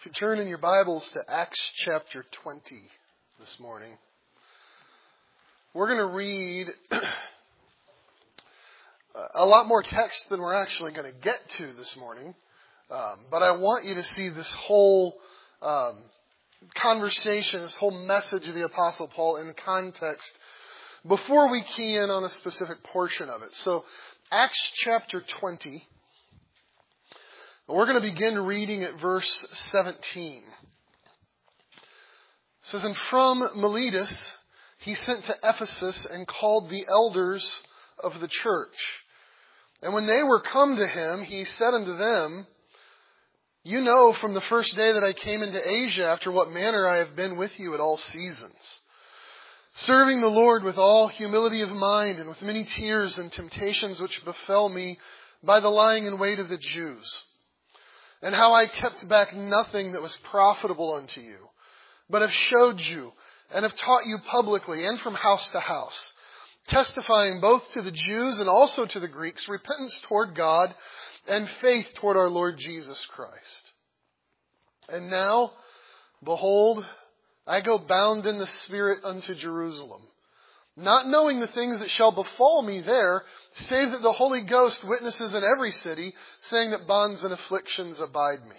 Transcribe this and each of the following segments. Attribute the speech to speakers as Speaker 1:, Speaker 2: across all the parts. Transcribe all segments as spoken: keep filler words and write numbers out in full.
Speaker 1: If you turn in your Bibles to Acts chapter twenty this morning, we're going to read a lot more text than we're actually going to get to this morning. Um, but I want you to see this whole um, conversation, this whole message of the Apostle Paul in context before we key in on a specific portion of it. So Acts chapter twenty. We're going to begin reading at verse seventeen. It says, "And from Miletus he sent to Ephesus and called the elders of the church. And when they were come to him, he said unto them, You know from the first day that I came into Asia after what manner I have been with you at all seasons, serving the Lord with all humility of mind and with many tears and temptations which befell me by the lying in wait of the Jews. And how I kept back nothing that was profitable unto you, but have showed you and have taught you publicly and from house to house, testifying both to the Jews and also to the Greeks repentance toward God and faith toward our Lord Jesus Christ. And now, behold, I go bound in the Spirit unto Jerusalem, not knowing the things that shall befall me there, save that the Holy Ghost witnesses in every city, saying that bonds and afflictions abide me.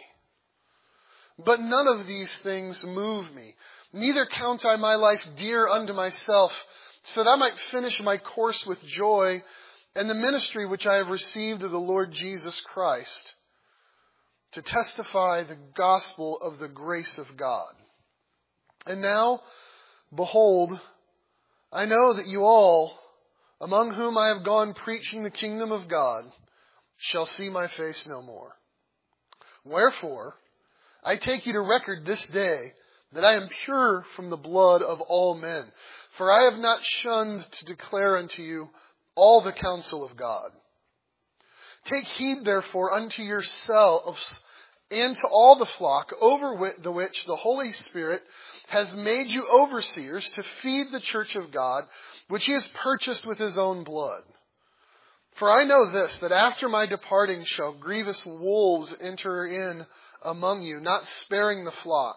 Speaker 1: But none of these things move me, neither count I my life dear unto myself, so that I might finish my course with joy, and the ministry which I have received of the Lord Jesus Christ, to testify the gospel of the grace of God. And now, behold, I know that you all, among whom I have gone preaching the kingdom of God, shall see my face no more. Wherefore, I take you to record this day that I am pure from the blood of all men. For I have not shunned to declare unto you all the counsel of God. Take heed therefore unto yourselves and to all the flock over the which the Holy Spirit has made you overseers to feed the church of God, which he has purchased with his own blood. For I know this, that after my departing shall grievous wolves enter in among you, not sparing the flock.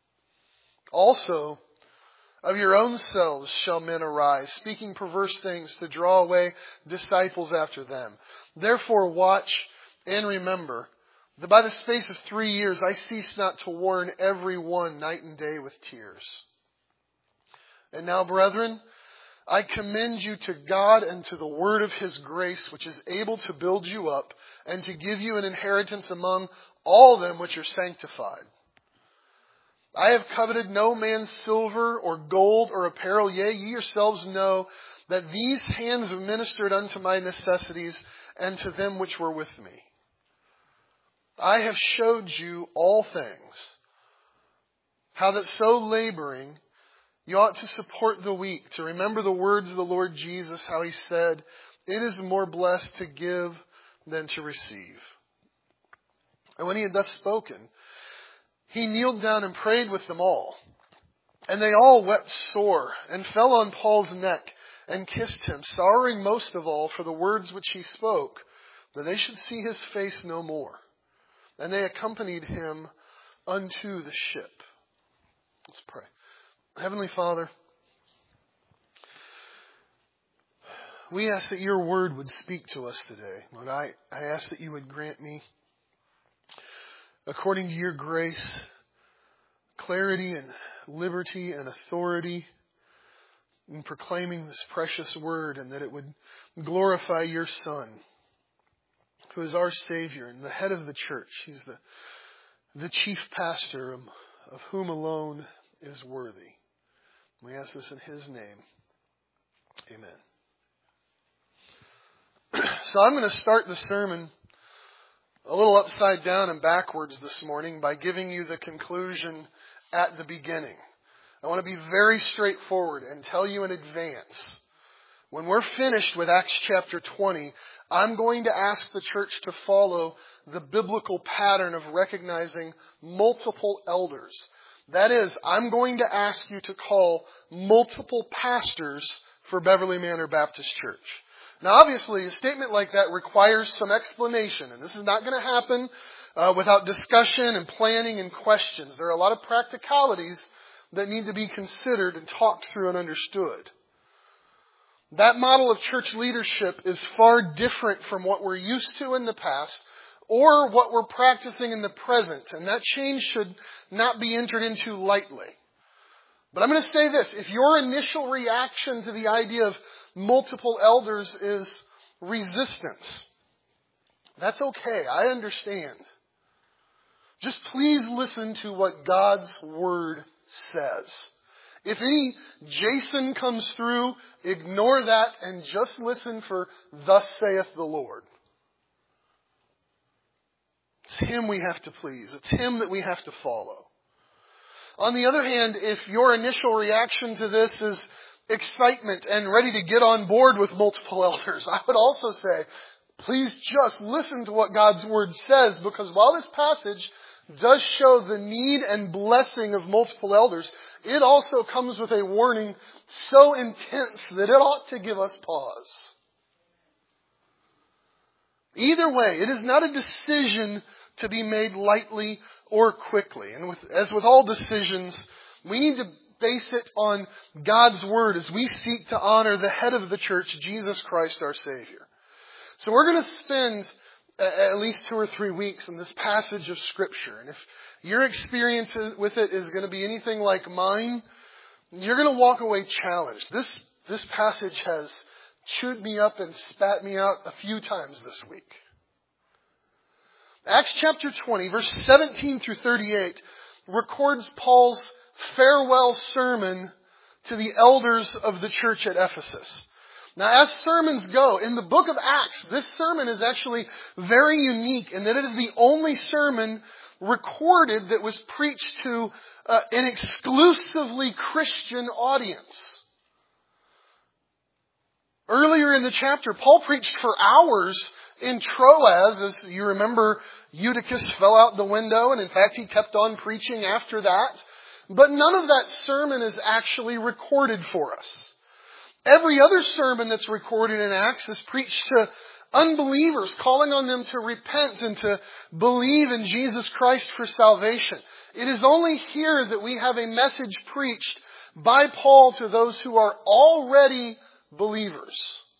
Speaker 1: Also, of your own selves shall men arise, speaking perverse things to draw away disciples after them. Therefore watch and remember that by the space of three years I cease not to warn every one night and day with tears. And now, brethren, I commend you to God and to the word of his grace, which is able to build you up and to give you an inheritance among all them which are sanctified. I have coveted no man's silver or gold or apparel. Yea, ye yourselves know that these hands have ministered unto my necessities and to them which were with me. I have showed you all things, how that so laboring you ought to support the weak, to remember the words of the Lord Jesus, how he said, It is more blessed to give than to receive. And when he had thus spoken, he kneeled down and prayed with them all. And they all wept sore and fell on Paul's neck and kissed him, sorrowing most of all for the words which he spoke, that they should see his face no more. And they accompanied him unto the ship." Let's pray. Heavenly Father, we ask that your word would speak to us today. Lord, I, I ask that you would grant me, according to your grace, clarity and liberty and authority in proclaiming this precious word, and that it would glorify your Son, who is our Savior and the head of the church. He's the, the chief pastor of, of whom alone is worthy. We ask this in his name. Amen. So I'm going to start the sermon a little upside down and backwards this morning by giving you the conclusion at the beginning. I want to be very straightforward and tell you in advance. When we're finished with Acts chapter twenty, I'm going to ask the church to follow the biblical pattern of recognizing multiple elders. That is, I'm going to ask you to call multiple pastors for Beverly Manor Baptist Church. Now, obviously, a statement like that requires some explanation, and this is not going to happen uh, without discussion and planning and questions. There are a lot of practicalities that need to be considered and talked through and understood. That model of church leadership is far different from what we're used to in the past or what we're practicing in the present. And that change should not be entered into lightly. But I'm going to say this. If your initial reaction to the idea of multiple elders is resistance, that's okay. I understand. Just please listen to what God's Word says. If any Jason comes through, ignore that and just listen for thus saith the Lord. It's Him we have to please. It's Him that we have to follow. On the other hand, if your initial reaction to this is excitement and ready to get on board with multiple elders, I would also say, please just listen to what God's Word says, because while this passage does show the need and blessing of multiple elders, it also comes with a warning so intense that it ought to give us pause. Either way, it is not a decision to be made lightly or quickly. And with, as with all decisions, we need to base it on God's Word as we seek to honor the head of the church, Jesus Christ our Savior. So we're going to spend at least two or three weeks in this passage of Scripture. And if your experience with it is going to be anything like mine, you're going to walk away challenged. This, this passage has chewed me up and spat me out a few times this week. Acts chapter twenty, verse seventeen through thirty-eight, records Paul's farewell sermon to the elders of the church at Ephesus. Now, as sermons go, in the book of Acts, this sermon is actually very unique in that it is the only sermon recorded that was preached to uh, an exclusively Christian audience. Earlier in the chapter, Paul preached for hours in Troas. As you remember, Eutychus fell out the window, and in fact he kept on preaching after that. But none of that sermon is actually recorded for us. Every other sermon that's recorded in Acts is preached to unbelievers, calling on them to repent and to believe in Jesus Christ for salvation. It is only here that we have a message preached by Paul to those who are already believers.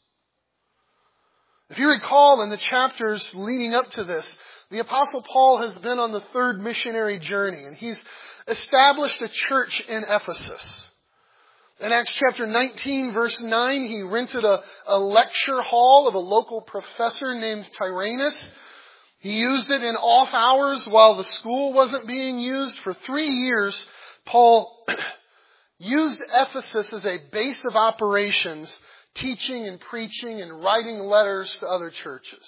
Speaker 1: If you recall in the chapters leading up to this, the Apostle Paul has been on the third missionary journey, and he's established a church in Ephesus. In Acts chapter nineteen, verse nine, he rented a, a lecture hall of a local professor named Tyrannus. He used it in off hours while the school wasn't being used. For three years, Paul used Ephesus as a base of operations, teaching and preaching and writing letters to other churches.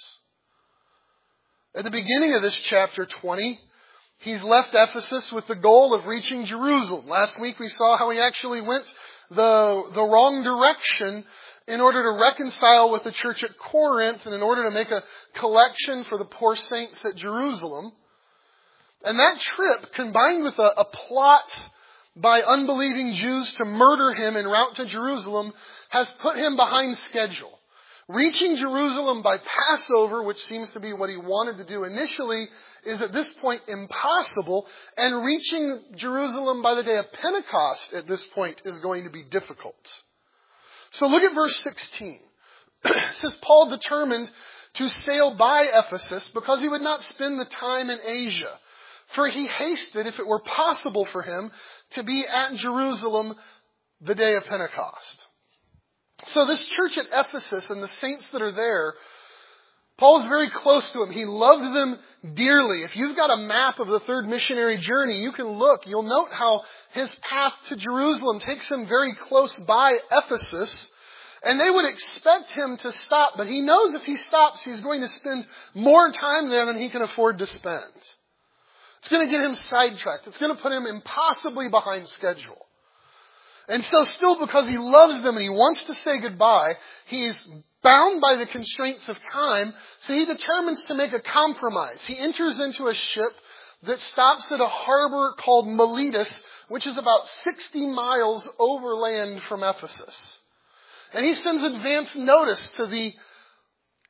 Speaker 1: At the beginning of this chapter twenty, he's left Ephesus with the goal of reaching Jerusalem. Last week we saw how he actually went the, the wrong direction in order to reconcile with the church at Corinth and in order to make a collection for the poor saints at Jerusalem. And that trip, combined with a, a plot by unbelieving Jews to murder him en route to Jerusalem, has put him behind schedule. Reaching Jerusalem by Passover, which seems to be what he wanted to do initially, is at this point impossible. And reaching Jerusalem by the day of Pentecost at this point is going to be difficult. So look at verse sixteen. It says, Paul determined to sail by Ephesus because he would not spend the time in Asia. For he hasted, if it were possible for him, to be at Jerusalem the day of Pentecost. So this church at Ephesus and the saints that are there, Paul's very close to them. He loved them dearly. If you've got a map of the third missionary journey, you can look. You'll note how his path to Jerusalem takes him very close by Ephesus. And they would expect him to stop. But he knows if he stops, he's going to spend more time there than he can afford to spend. It's going to get him sidetracked. It's going to put him impossibly behind schedule. And so still because he loves them and he wants to say goodbye, he's bound by the constraints of time, so he determines to make a compromise. He enters into a ship that stops at a harbor called Miletus, which is about sixty miles overland from Ephesus. And he sends advance notice to the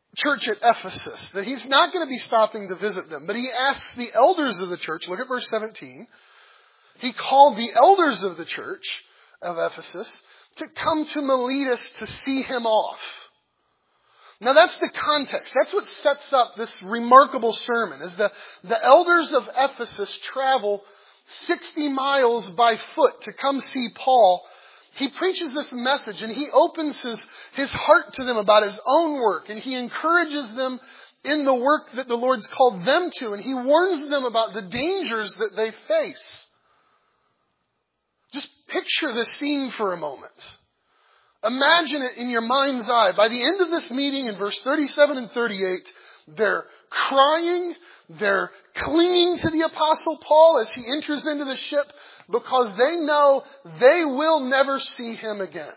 Speaker 1: church at Ephesus that he's not going to be stopping to visit them, but he asks the elders of the church, look at verse seventeen, he called the elders of the church of Ephesus to come to Miletus to see him off. Now that's the context. That's what sets up this remarkable sermon, is the, the elders of Ephesus travel sixty miles by foot to come see Paul. He preaches this message and he opens his, his heart to them about his own work, and he encourages them in the work that the Lord's called them to, and he warns them about the dangers that they face. Just picture this scene for a moment. Imagine it in your mind's eye. By the end of this meeting, in verse thirty-seven and thirty-eight, they're crying, they're clinging to the Apostle Paul as he enters into the ship because they know they will never see him again.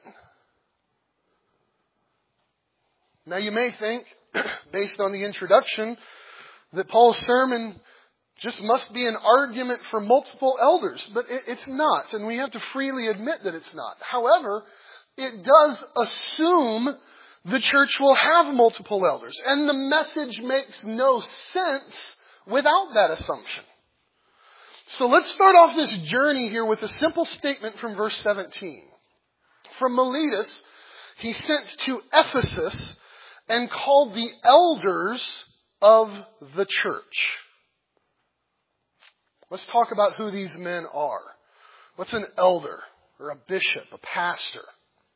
Speaker 1: Now you may think, based on the introduction, that Paul's sermon just must be an argument for multiple elders, but it, it's not, and we have to freely admit that it's not. However, it does assume the church will have multiple elders, and the message makes no sense without that assumption. So let's start off this journey here with a simple statement from verse seventeen. From Miletus, he sent to Ephesus and called the elders of the church. Let's talk about who these men are. What's an elder or a bishop, a pastor?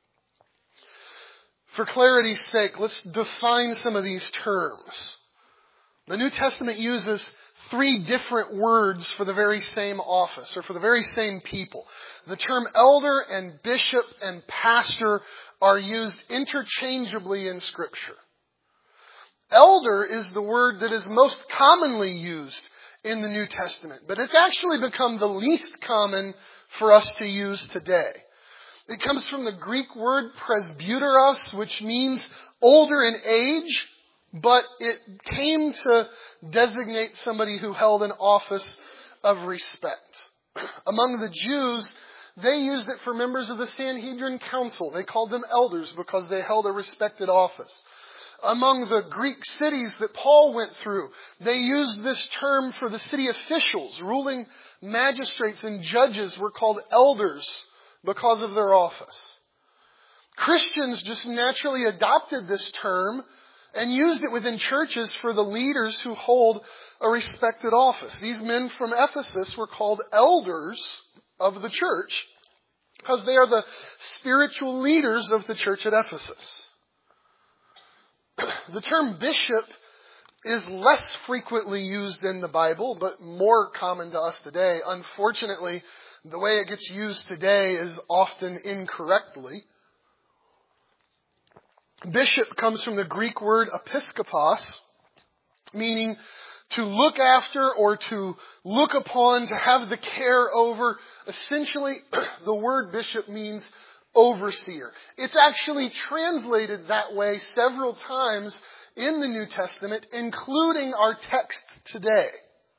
Speaker 1: For clarity's sake, let's define some of these terms. The New Testament uses three different words for the very same office, or for the very same people. The term elder and bishop and pastor are used interchangeably in Scripture. Elder is the word that is most commonly used in the New Testament, but it's actually become the least common for us to use today. It comes from the Greek word presbyteros, which means older in age, but it came to designate somebody who held an office of respect. Among the Jews, they used it for members of the Sanhedrin Council. They called them elders because they held a respected office. Among the Greek cities that Paul went through, they used this term for the city officials. Ruling magistrates and judges were called elders because of their office. Christians just naturally adopted this term and used it within churches for the leaders who hold a respected office. These men from Ephesus were called elders of the church because they are the spiritual leaders of the church at Ephesus. The term bishop is less frequently used in the Bible, but more common to us today. Unfortunately, the way it gets used today is often incorrectly. Bishop comes from the Greek word episkopos, meaning to look after or to look upon, to have the care over. Essentially, the word bishop means overseer. It's actually translated that way several times in the New Testament, including our text today.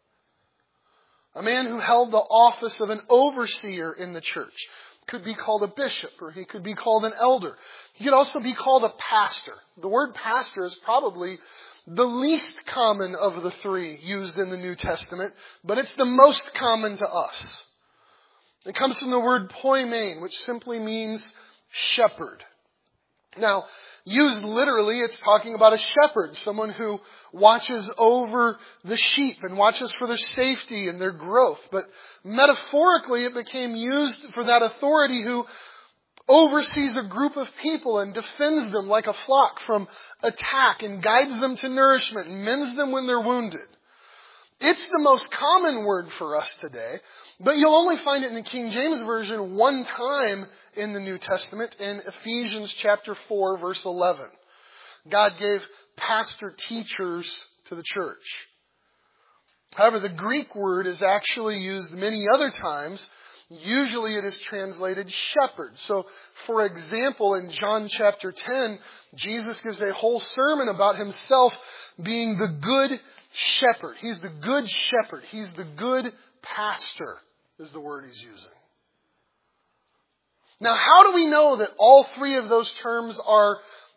Speaker 1: A man who held the office of an overseer in the church could be called a bishop, or he could be called an elder. He could also be called a pastor. The word pastor is probably the least common of the three used in the New Testament, but it's the most common to us. It comes from the word poimen, which simply means shepherd. Now, used literally, it's talking about a shepherd, someone who watches over the sheep and watches for their safety and their growth. But metaphorically, it became used for that authority who oversees a group of people and defends them like a flock from attack and guides them to nourishment and mends them when they're wounded. It's the most common word for us today, but you'll only find it in the King James Version one time in the New Testament, in Ephesians chapter four, verse eleven. God gave pastor teachers to the church. However, the Greek word is actually used many other times. Usually it is translated shepherd. So, for example, in John chapter ten, Jesus gives a whole sermon about himself being the good shepherd. He's the good shepherd. He's the good pastor, is the word he's using. Now, how do we know that all three of those terms are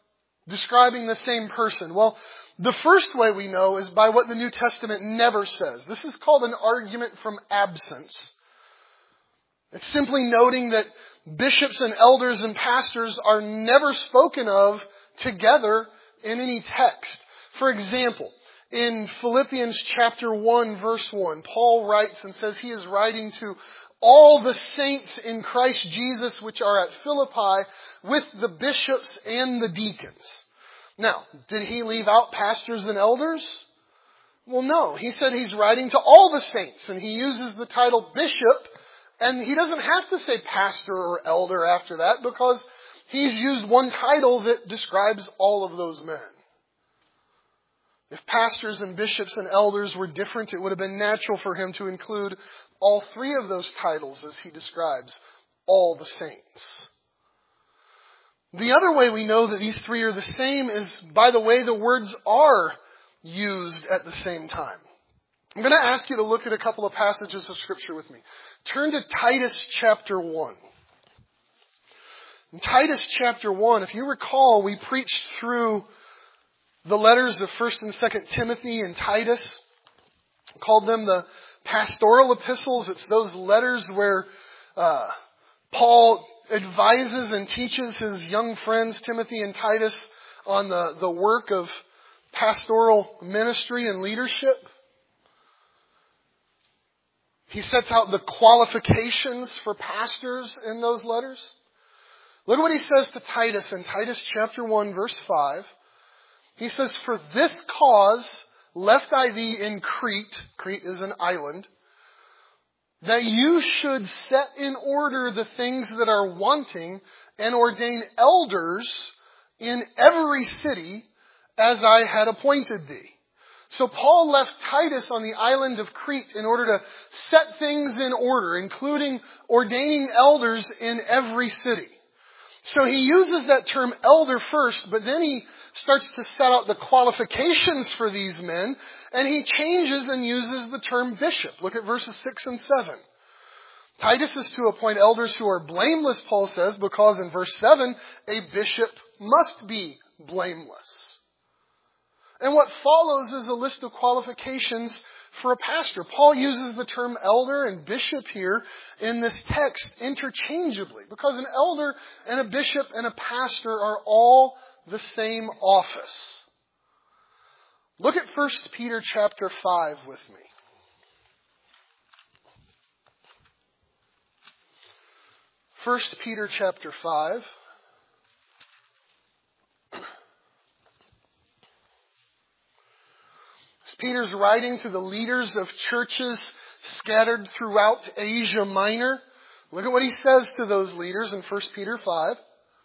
Speaker 1: describing the same person? Well, the first way we know is by what the New Testament never says. This is called an argument from absence. It's simply noting that bishops and elders and pastors are never spoken of together in any text. For example, in Philippians chapter one, verse one, Paul writes and says he is writing to all the saints in Christ Jesus which are at Philippi with the bishops and the deacons. Now, did he leave out pastors and elders? Well, no. He said he's writing to all the saints, and he uses the title bishop, and he doesn't have to say pastor or elder after that because he's used one title that describes all of those men. If pastors and bishops and elders were different, it would have been natural for him to include all three of those titles as he describes all the saints. The other way we know that these three are the same is by the way the words are used at the same time. I'm going to ask you to look at a couple of passages of Scripture with me. Turn to Titus chapter one. In Titus chapter one, if you recall, we preached through the letters of First and Second Timothy and Titus. We called them the pastoral epistles. It's those letters where uh, Paul advises and teaches his young friends, Timothy and Titus, on the, the work of pastoral ministry and leadership. He sets out the qualifications for pastors in those letters. Look at what he says to Titus in Titus chapter one, verse five. He says, "For this cause left I thee in Crete," Crete is an island, "that you should set in order the things that are wanting and ordain elders in every city as I had appointed thee." So Paul left Titus on the island of Crete in order to set things in order, including ordaining elders in every city. So he uses that term elder first, but then he starts to set out the qualifications for these men, and he changes and uses the term bishop. Look at verses six and seven. Titus is to appoint elders who are blameless, Paul says, because in verse seven, a bishop must be blameless. And what follows is a list of qualifications for a pastor. Paul uses the term elder and bishop here in this text interchangeably, because an elder and a bishop and a pastor are all the same office. Look at First Peter chapter five with me. First Peter chapter five. Peter's writing to the leaders of churches scattered throughout Asia Minor. Look at what he says to those leaders in First Peter five.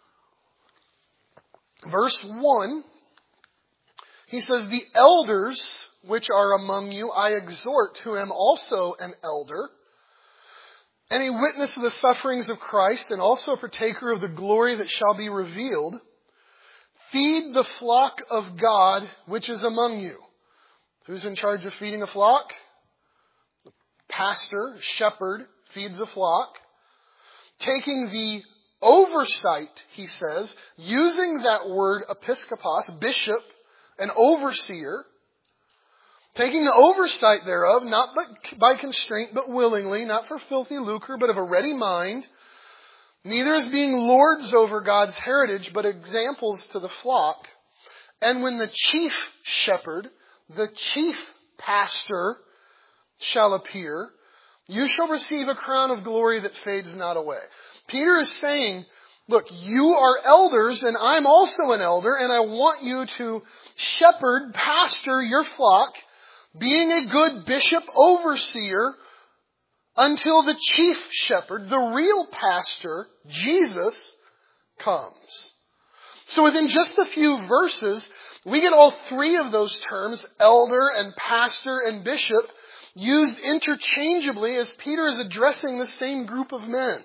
Speaker 1: Verse one, he says, "The elders which are among you I exhort, who am also an elder, and a witness of the sufferings of Christ, and also a partaker of the glory that shall be revealed. Feed the flock of God which is among you." Who's in charge of feeding a flock? The pastor, shepherd, feeds a flock. Taking the oversight, he says, using that word episkopos, bishop, an overseer. Taking the oversight thereof, not by constraint, but willingly, not for filthy lucre, but of a ready mind. Neither as being lords over God's heritage, but examples to the flock. And when the chief shepherd, the chief pastor, shall appear, you shall receive a crown of glory that fades not away. Peter is saying, look, you are elders and I'm also an elder, and I want you to shepherd, pastor your flock, being a good bishop overseer, until the chief shepherd, the real pastor, Jesus, comes. So within just a few verses, we get all three of those terms, elder and pastor and bishop, used interchangeably as Peter is addressing the same group of men.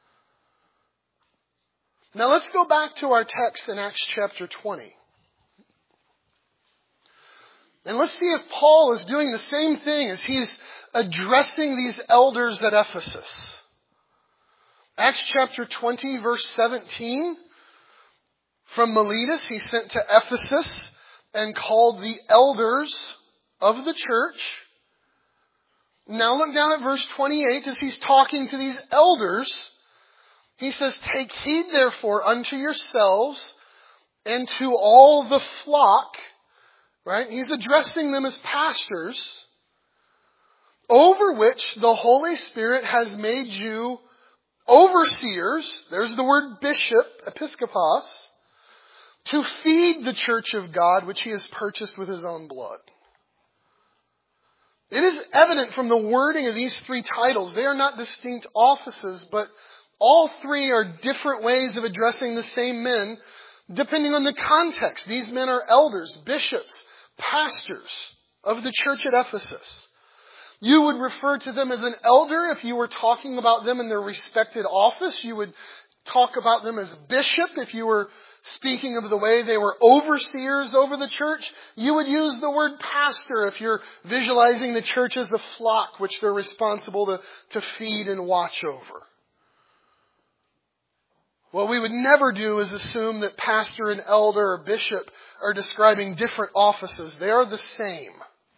Speaker 1: Now let's go back to our text in Acts chapter twenty. And let's see if Paul is doing the same thing as he's addressing these elders at Ephesus. Acts chapter twenty, verse seventeen. From Miletus, he sent to Ephesus and called the elders of the church. Now look down at verse twenty-eight as he's talking to these elders. He says, "Take heed therefore unto yourselves and to all the flock," right? He's addressing them as pastors, "over which the Holy Spirit has made you overseers," there's the word bishop, episkopos, "to feed the church of God, which he has purchased with his own blood." It is evident from the wording of these three titles, they are not distinct offices, but all three are different ways of addressing the same men, depending on the context. These men are elders, bishops, pastors of the church at Ephesus. You would refer to them as an elder if you were talking about them in their respected office. You would talk about them as bishop if you were speaking of the way they were overseers over the church. You would use the word pastor if you're visualizing the church as a flock which they're responsible to, to feed and watch over. What we would never do is assume that pastor and elder or bishop are describing different offices. They are the same.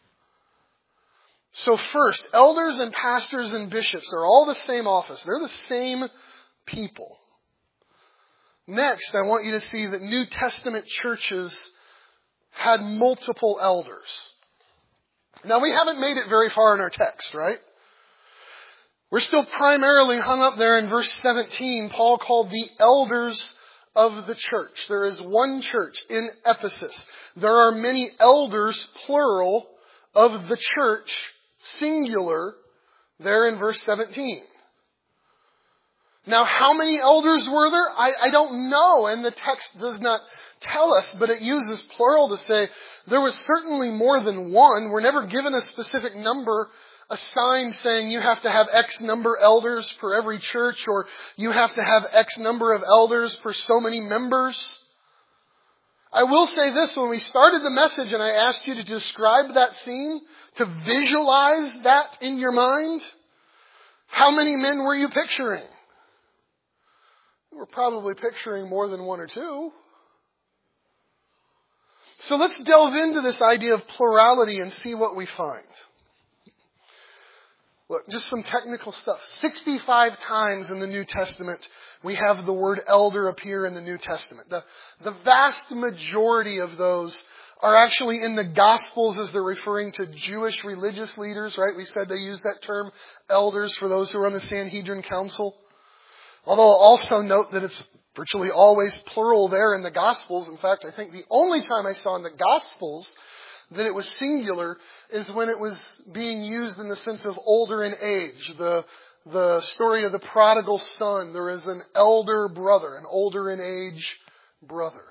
Speaker 1: So first, elders and pastors and bishops are all the same office. They're the same people. Next, I want you to see that New Testament churches had multiple elders. Now, we haven't made it very far in our text, right? We're still primarily hung up there in verse seventeen. Paul called the elders of the church. There is one church in Ephesus. There are many elders, plural, of the church, singular, there in verse seventeen. Now, how many elders were there? I, I don't know, and the text does not tell us, but it uses plural to say there was certainly more than one. We're never given a specific number, a sign saying you have to have X number elders for every church, or you have to have X number of elders for so many members. I will say this, when we started the message and I asked you to describe that scene, to visualize that in your mind, how many men were you picturing? We're probably picturing more than one or two. So let's delve into this idea of plurality and see what we find. Look, just some technical stuff. sixty-five times in the New Testament we have the word elder appear in the New Testament. The, the vast majority of those are actually in the Gospels as they're referring to Jewish religious leaders, right? We said they use that term elders for those who are on the Sanhedrin Council. Although I'll also note that it's virtually always plural there in the Gospels. In fact, I think the only time I saw in the Gospels that it was singular is when it was being used in the sense of older in age. The, the story of the prodigal son, there is an elder brother, an older in age brother.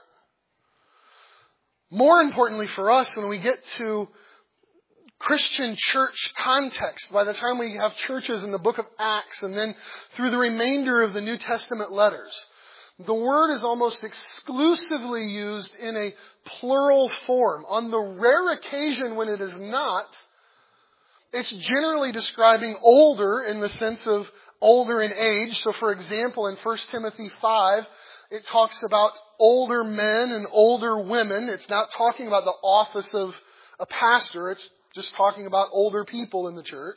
Speaker 1: More importantly for us, when we get to Christian church context, by the time we have churches in the book of Acts and then through the remainder of the New Testament letters, the word is almost exclusively used in a plural form. On the rare occasion when it is not, it's generally describing older in the sense of older in age. So for example, in First Timothy five, it talks about older men and older women. It's not talking about the office of a pastor. It's just talking about older people in the church.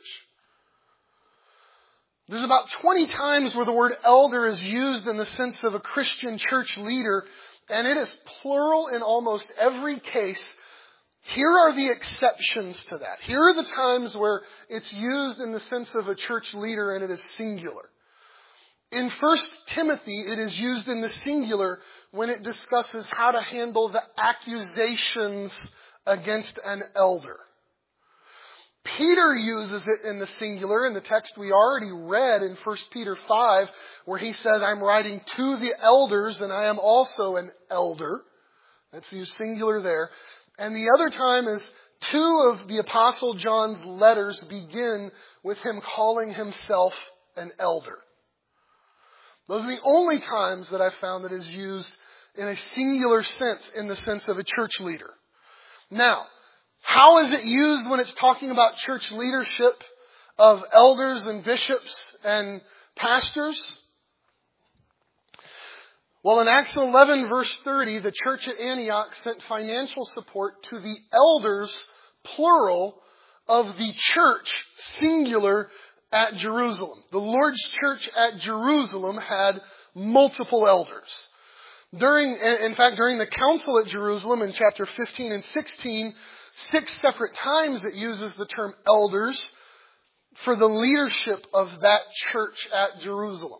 Speaker 1: There's about twenty times where the word elder is used in the sense of a Christian church leader, and it is plural in almost every case. Here are the exceptions to that. Here are the times where it's used in the sense of a church leader and it is singular. In First Timothy, it is used in the singular when it discusses how to handle the accusations against an elder. Peter uses it in the singular in the text we already read in First Peter five, where he says, I'm writing to the elders and I am also an elder. That's used singular there. And the other time is two of the Apostle John's letters begin with him calling himself an elder. Those are the only times that I've found that is used in a singular sense, in the sense of a church leader. Now, how is it used when it's talking about church leadership of elders and bishops and pastors? Well, in Acts eleven, verse thirty, the church at Antioch sent financial support to the elders, plural, of the church, singular, at Jerusalem. The Lord's church at Jerusalem had multiple elders. During, in fact, during the council at Jerusalem in chapter fifteen and sixteen, six separate times it uses the term elders for the leadership of that church at Jerusalem.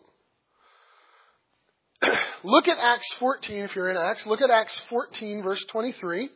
Speaker 1: Look at Acts fourteen, if you're in Acts. Look at Acts fourteen, verse twenty-three.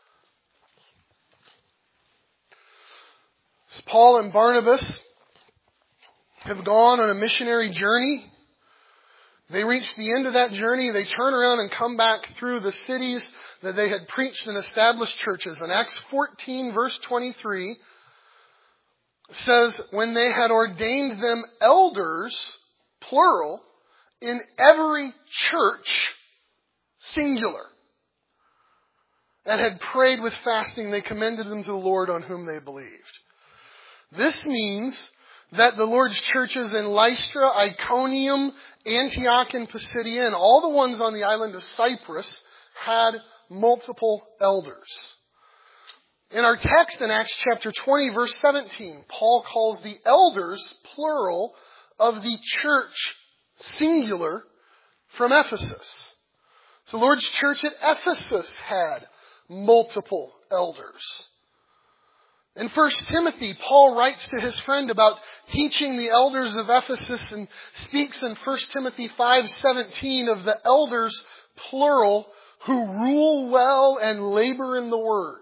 Speaker 1: Paul and Barnabas have gone on a missionary journey. They reach the end of that journey. They turn around and come back through the cities that they had preached and established churches. And Acts fourteen, verse twenty-three says, when they had ordained them elders, plural, in every church, singular, and had prayed with fasting, they commended them to the Lord on whom they believed. This means that the Lord's churches in Lystra, Iconium, Antioch, and Pisidia, and all the ones on the island of Cyprus had multiple elders. In our text in Acts chapter twenty, verse seventeen, Paul calls the elders, plural, of the church, singular, from Ephesus. So the Lord's church at Ephesus had multiple elders. In First Timothy, Paul writes to his friend about teaching the elders of Ephesus and speaks in First Timothy five seventeen of the elders, plural, who rule well and labor in the word.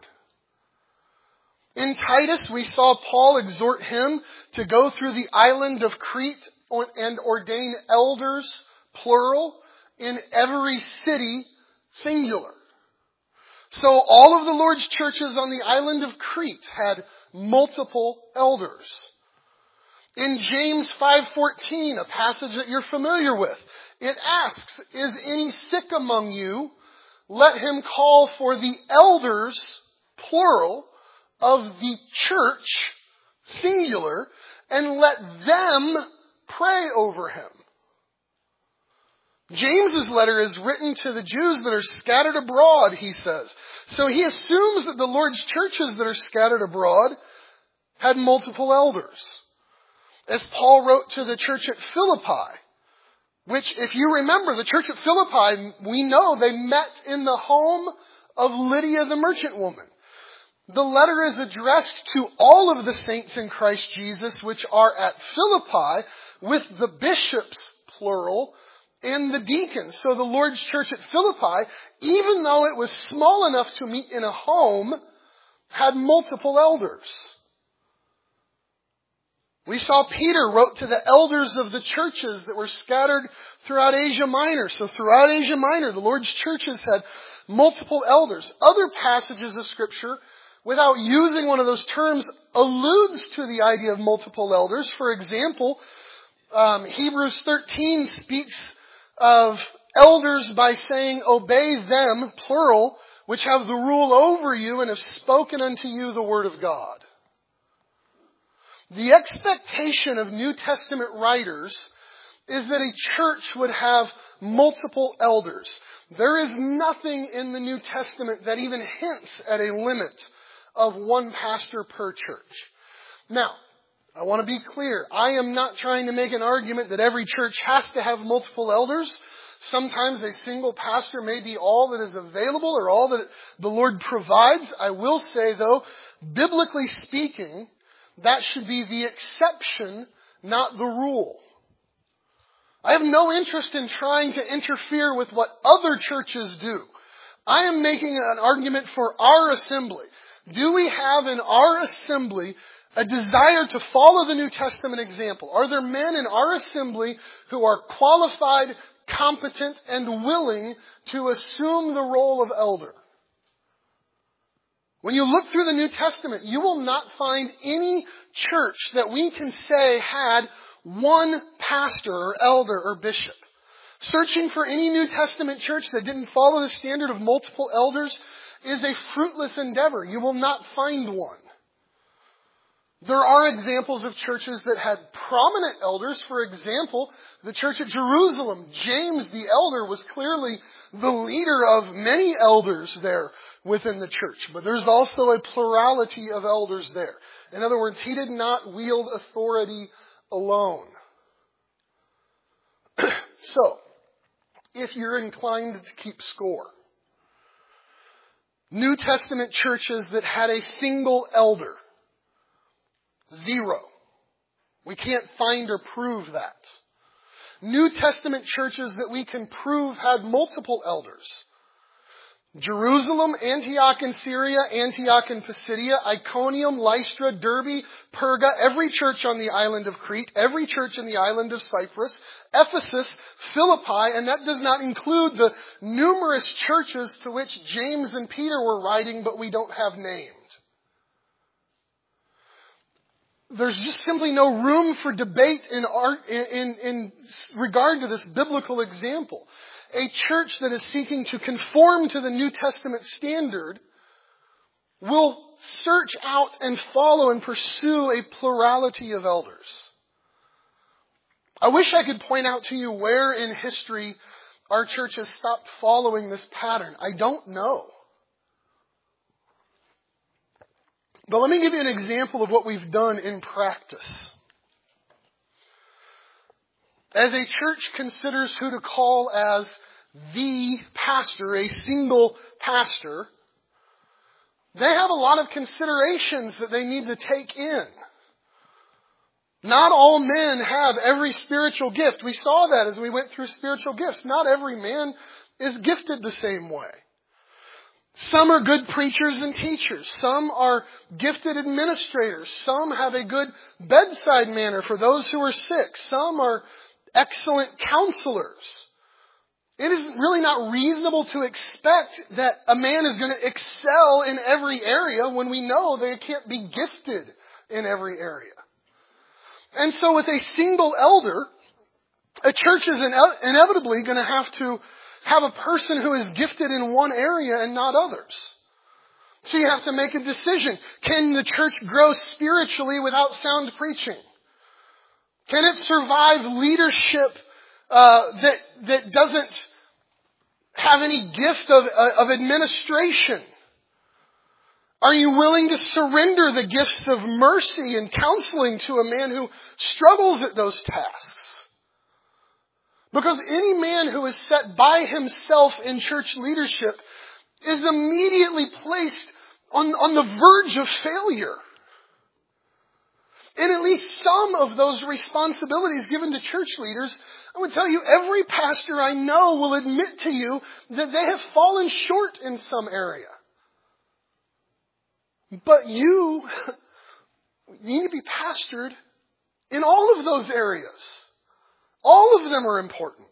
Speaker 1: In Titus, we saw Paul exhort him to go through the island of Crete and ordain elders, plural, in every city, singular. So all of the Lord's churches on the island of Crete had multiple elders. In James five fourteen, a passage that you're familiar with, it asks, is any sick among you? Let him call for the elders, plural, of the church, singular, and let them pray over him. James's letter is written to the Jews that are scattered abroad, he says. So he assumes that the Lord's churches that are scattered abroad had multiple elders. As Paul wrote to the church at Philippi, which, if you remember, the church at Philippi, we know they met in the home of Lydia the merchant woman. The letter is addressed to all of the saints in Christ Jesus, which are at Philippi, with the bishops, plural, and the deacons. So the Lord's church at Philippi, even though it was small enough to meet in a home, had multiple elders. We saw Peter wrote to the elders of the churches that were scattered throughout Asia Minor. So throughout Asia Minor, the Lord's churches had multiple elders. Other passages of Scripture, without using one of those terms, alludes to the idea of multiple elders. For example, um, Hebrews thirteen speaks of elders by saying, obey them, plural, which have the rule over you and have spoken unto you the word of God. The expectation of New Testament writers is that a church would have multiple elders. There is nothing in the New Testament that even hints at a limit of one pastor per church. Now, I want to be clear. I am not trying to make an argument that every church has to have multiple elders. Sometimes a single pastor may be all that is available or all that the Lord provides. I will say, though, biblically speaking, that should be the exception, not the rule. I have no interest in trying to interfere with what other churches do. I am making an argument for our assembly. Do we have in our assembly a desire to follow the New Testament example? Are there men in our assembly who are qualified, competent, and willing to assume the role of elder? When you look through the New Testament, you will not find any church that we can say had one pastor or elder or bishop. Searching for any New Testament church that didn't follow the standard of multiple elders is a fruitless endeavor. You will not find one. There are examples of churches that had prominent elders. For example, the church at Jerusalem, James the elder was clearly the leader of many elders there within the church. But there's also a plurality of elders there. In other words, he did not wield authority alone. So, if you're inclined to keep score, New Testament churches that had a single elder, zero. We can't find or prove that. New Testament churches that we can prove had multiple elders. Jerusalem, Antioch in Syria, Antioch in Pisidia, Iconium, Lystra, Derbe, Perga, every church on the island of Crete, every church in the island of Cyprus, Ephesus, Philippi, and that does not include the numerous churches to which James and Peter were writing, but we don't have named. There's just simply no room for debate in, art, in, in, in regard to this biblical example. A church that is seeking to conform to the New Testament standard will search out and follow and pursue a plurality of elders. I wish I could point out to you where in history our church has stopped following this pattern. I don't know. But let me give you an example of what we've done in practice. As a church considers who to call as the pastor, a single pastor, they have a lot of considerations that they need to take in. Not all men have every spiritual gift. We saw that as we went through spiritual gifts. Not every man is gifted the same way. Some are good preachers and teachers. Some are gifted administrators. Some have a good bedside manner for those who are sick. Some are excellent counselors. It is really not reasonable to expect that a man is going to excel in every area when we know they can't be gifted in every area. And so with a single elder, a church is ine- inevitably going to have to have a person who is gifted in one area and not others. So you have to make a decision. Can the church grow spiritually without sound preaching? Can it survive leadership uh, that that doesn't have any gift of, uh, of administration? Are you willing to surrender the gifts of mercy and counseling to a man who struggles at those tasks? Because any man who is set by himself in church leadership is immediately placed on, on the verge of failure. And at least some of those responsibilities given to church leaders, I would tell you, every pastor I know will admit to you that they have fallen short in some area. But you, you need to be pastored in all of those areas. All of them are important.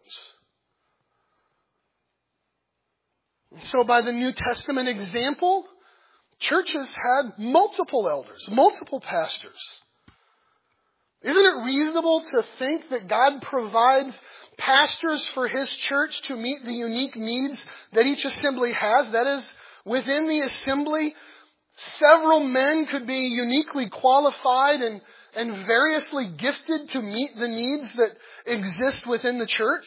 Speaker 1: So by the New Testament example, churches had multiple elders, multiple pastors. Isn't it reasonable to think that God provides pastors for His church to meet the unique needs that each assembly has? That is, within the assembly, several men could be uniquely qualified and, and variously gifted to meet the needs that exist within the church.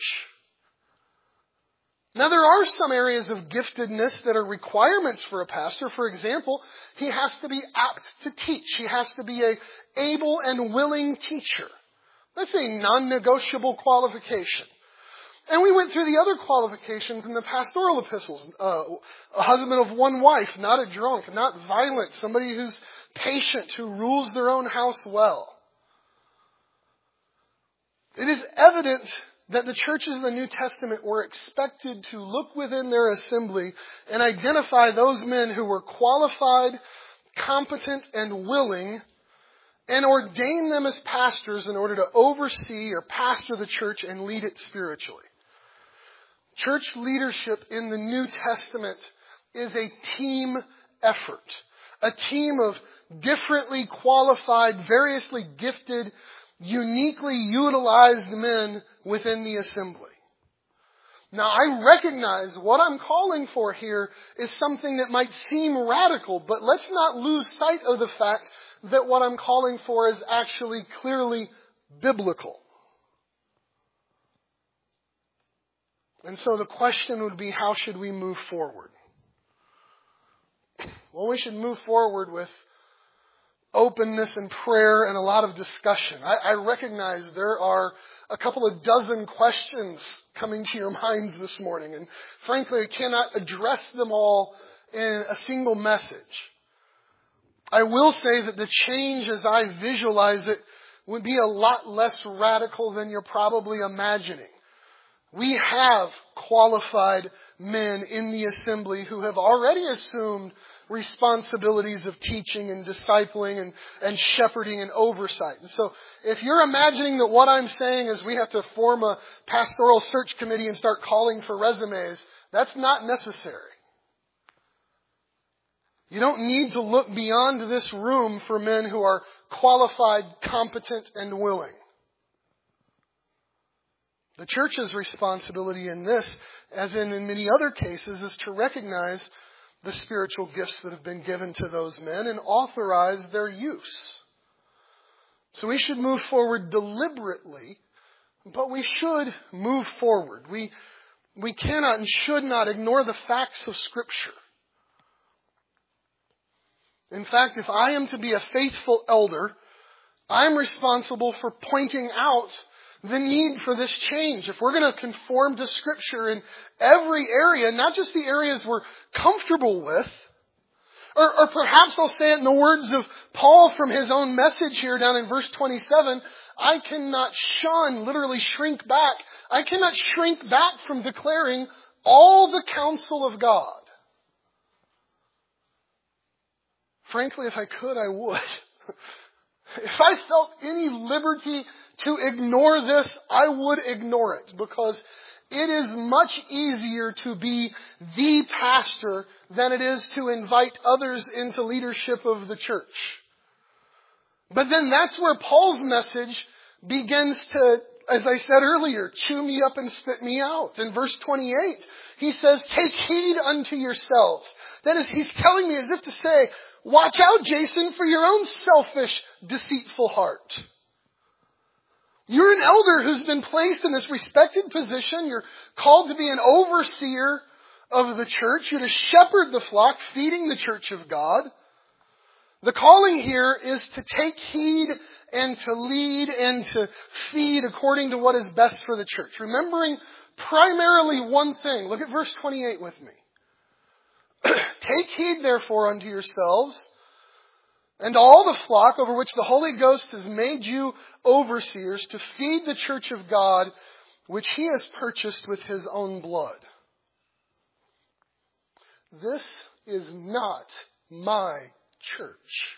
Speaker 1: Now, there are some areas of giftedness that are requirements for a pastor. For example, he has to be apt to teach. He has to be a able and willing teacher. That's a non-negotiable qualification. And we went through the other qualifications in the pastoral epistles. Uh, a husband of one wife, not a drunk, not violent, somebody who's patient, who rules their own house well. It is evident that the churches of the New Testament were expected to look within their assembly and identify those men who were qualified, competent, and willing, and ordain them as pastors in order to oversee or pastor the church and lead it spiritually. Church leadership in the New Testament is a team effort. A team of differently qualified, variously gifted, uniquely utilized men within the assembly. Now, I recognize what I'm calling for here is something that might seem radical, but let's not lose sight of the fact that what I'm calling for is actually clearly biblical. And so the question would be, how should we move forward? Well, we should move forward with openness and prayer and a lot of discussion. I, I recognize there are a couple of dozen questions coming to your minds this morning, and frankly, I cannot address them all in a single message. I will say that the change as I visualize it would be a lot less radical than you're probably imagining. We have qualified men in the assembly who have already assumed responsibilities of teaching and discipling and, and shepherding and oversight. And so if you're imagining that what I'm saying is we have to form a pastoral search committee and start calling for resumes, that's not necessary. You don't need to look beyond this room for men who are qualified, competent, and willing. The church's responsibility in this, as in, in many other cases, is to recognize the spiritual gifts that have been given to those men and authorize their use. So we should move forward deliberately, but we should move forward. We, we cannot and should not ignore the facts of Scripture. In fact, if I am to be a faithful elder, I'm responsible for pointing out the need for this change. If we're going to conform to Scripture in every area, not just the areas we're comfortable with, or, or perhaps I'll say it in the words of Paul from his own message here down in verse twenty-seven, I cannot shun, literally shrink back. I cannot shrink back from declaring all the counsel of God. Frankly, if I could, I would. If I felt any liberty to ignore this, I would ignore it, because it is much easier to be the pastor than it is to invite others into leadership of the church. But then that's where Paul's message begins to, as I said earlier, chew me up and spit me out. In verse twenty-eight, he says, take heed unto yourselves. That is, he's telling me as if to say, watch out, Jason, for your own selfish, deceitful heart. You're an elder who's been placed in this respected position. You're called to be an overseer of the church. You're to shepherd the flock, feeding the church of God. The calling here is to take heed and to lead and to feed according to what is best for the church. Remembering primarily one thing. Look at verse twenty-eight with me. Take heed, therefore, unto yourselves and all the flock over which the Holy Ghost has made you overseers, to feed the church of God, which He has purchased with His own blood. This is not my church.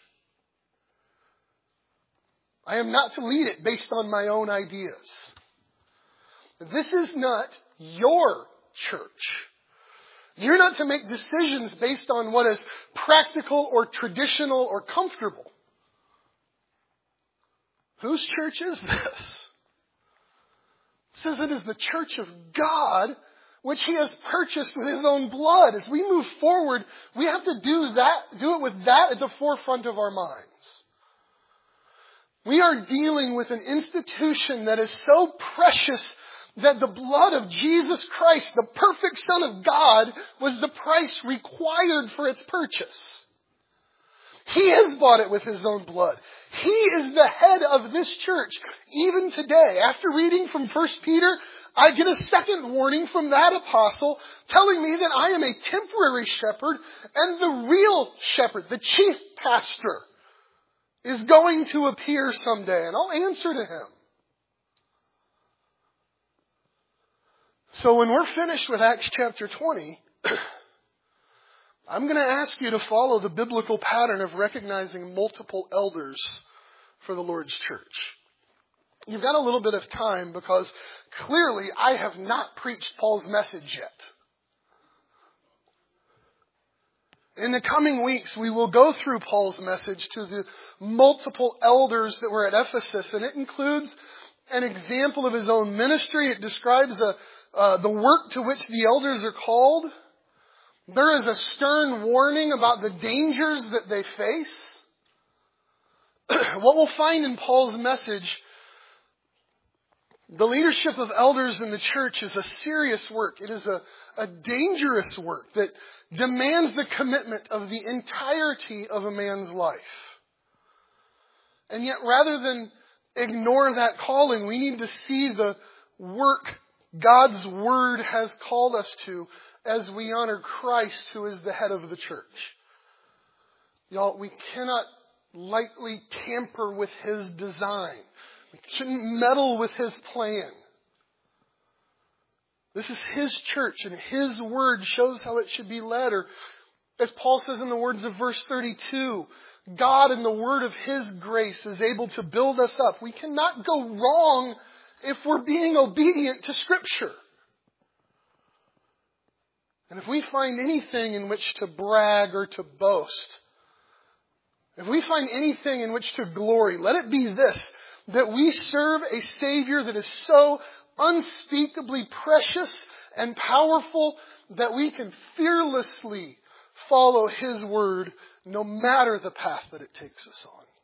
Speaker 1: I am not to lead it based on my own ideas. This is not your church. You're not to make decisions based on what is practical or traditional or comfortable. Whose church is this? It says it is the church of God, which He has purchased with His own blood. As we move forward, we have to do that, do it with that at the forefront of our minds. We are dealing with an institution that is so precious that the blood of Jesus Christ, the perfect Son of God, was the price required for its purchase. He has bought it with His own blood. He is the head of this church. Even today, after reading from First Peter, I get a second warning from that apostle telling me that I am a temporary shepherd, and the real shepherd, the chief pastor, is going to appear someday, and I'll answer to him. So when we're finished with Acts chapter twenty, I'm going to ask you to follow the biblical pattern of recognizing multiple elders for the Lord's church. You've got a little bit of time because clearly I have not preached Paul's message yet. In the coming weeks, we will go through Paul's message to the multiple elders that were at Ephesus, and it includes an example of his own ministry. It describes a Uh, the work to which the elders are called. There is a stern warning about the dangers that they face. what we'll find in Paul's message, the leadership of elders in the church is a serious work. It is a, a dangerous work that demands the commitment of the entirety of a man's life. And yet, rather than ignore that calling, we need to see the work God's Word has called us to as we honor Christ, who is the head of the church. Y'all, we cannot lightly tamper with His design. We shouldn't meddle with His plan. This is His church, and His Word shows how it should be led. Or, as Paul says in the words of verse thirty-two, God in the word of His grace is able to build us up. We cannot go wrong if we're being obedient to Scripture. And if we find anything in which to brag or to boast, if we find anything in which to glory, let it be this, that we serve a Savior that is so unspeakably precious and powerful that we can fearlessly follow His word no matter the path that it takes us on.